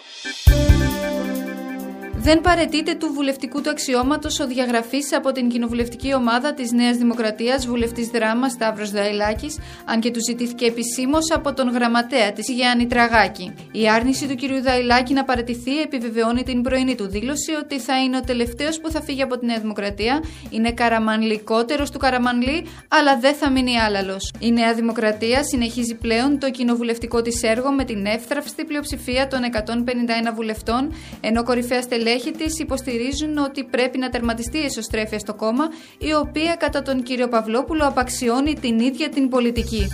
Δεν παραιτείται του βουλευτικού του αξιώματος ο διαγραφής από την κοινοβουλευτική ομάδα της Νέας Δημοκρατίας βουλευτής Δράμα Σταύρος Δαηλάκης, αν και του ζητήθηκε επισήμως από τον γραμματέα της Γιάννη Τραγάκη. Η άρνηση του κ. Δαηλάκη να παραιτηθεί επιβεβαιώνει την πρωινή του δήλωση ότι θα είναι ο τελευταίος που θα φύγει από τη Νέα Δημοκρατία, είναι καραμανλικότερος του Καραμανλή, αλλά δεν θα μείνει άλαλος. Η Νέα Δημοκρατία συνεχίζει πλέον το κοινοβουλευτικό της έργο με την εύθραυστη πλειοψηφία των 151 βουλευτών, ενώ κορυφαία στελέχη της υποστηρίζουν ότι πρέπει να τερματιστεί η εσωστρέφεια στο κόμμα, η οποία κατά τον κύριο Παυλόπουλο απαξιώνει την ίδια την πολιτική.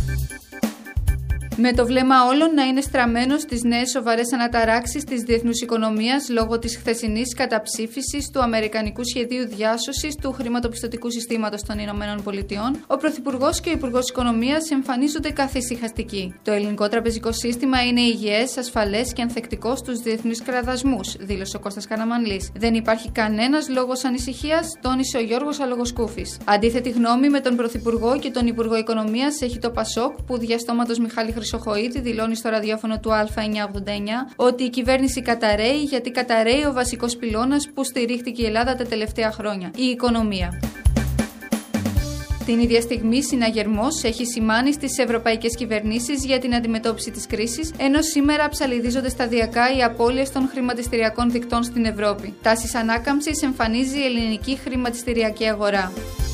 Με το βλέμμα όλων να είναι στραμμένο στις νέες σοβαρές αναταράξεις της διεθνούς οικονομίας λόγω της χθεσινής καταψήφισης του αμερικανικού σχεδίου διάσωσης του χρηματοπιστωτικού συστήματος των ΗΠΑ, ο Πρωθυπουργός και ο Υπουργός Οικονομίας εμφανίζονται καθησυχαστικοί. Το ελληνικό τραπεζικό σύστημα είναι υγιές, ασφαλές και ανθεκτικό στους διεθνείς κραδασμούς, δήλωσε ο Κώστας Καραμανλής. Δεν υπάρχει κανένας λόγος ανησυχίας, τόνισε ο Γιώργος Αλογοσκούφης. Αντίθετη γνώμη με τον Πρωθυπουργό και τον Υπουργό Οικονομίας έχει το ΠΑΣΟΚ, που διαστόματος Μιχάλη Χρυσοχοΐδη δηλώνει στο ραδιόφωνο του Α989 ότι η κυβέρνηση καταραίει γιατί καταραίει ο βασικός πυλώνας που στηρίχτηκε η Ελλάδα τα τελευταία χρόνια, η οικονομία. Την ίδια στιγμή, συναγερμός έχει σημάνει στις ευρωπαϊκές κυβερνήσεις για την αντιμετώπιση της κρίσης, ενώ σήμερα ψαλιδίζονται σταδιακά οι απώλειες των χρηματιστηριακών δικτών στην Ευρώπη. Τάσεις ανάκαμψης εμφανίζει η ελληνική χρηματιστηριακή αγορά.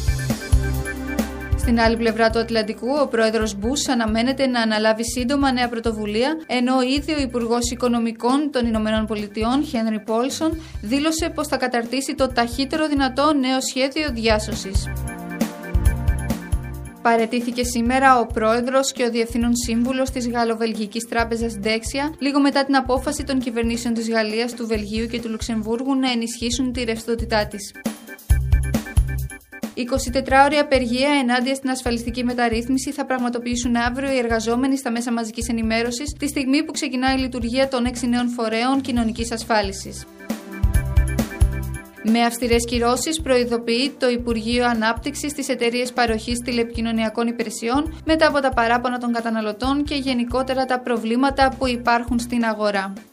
Στην άλλη πλευρά του Ατλαντικού, ο πρόεδρος Μπούς αναμένεται να αναλάβει σύντομα νέα πρωτοβουλία, ενώ ήδη ο Υπουργός Οικονομικών των ΗΠΑ, Χένρι Πόλσον, δήλωσε πως θα καταρτήσει το ταχύτερο δυνατό νέο σχέδιο διάσωσης. Παραιτήθηκε σήμερα ο πρόεδρος και ο διευθύνων σύμβουλος της Γαλλοβελγικής τράπεζας Dexia, λίγο μετά την απόφαση των κυβερνήσεων της Γαλλίας, του Βελγίου και του Λουξεμβούργου να ενισχύσουν τη ρευστότητά της. 24ωρη απεργία ενάντια στην ασφαλιστική μεταρρύθμιση θα πραγματοποιήσουν αύριο οι εργαζόμενοι στα μέσα μαζικής ενημέρωσης, τη στιγμή που ξεκινάει η λειτουργία των 6 νέων φορέων κοινωνικής ασφάλισης. Με αυστηρές κυρώσεις προειδοποιεί το Υπουργείο Ανάπτυξης τις εταιρείες παροχής τηλεπικοινωνιακών υπηρεσιών μετά από τα παράπονα των καταναλωτών και γενικότερα τα προβλήματα που υπάρχουν στην αγορά.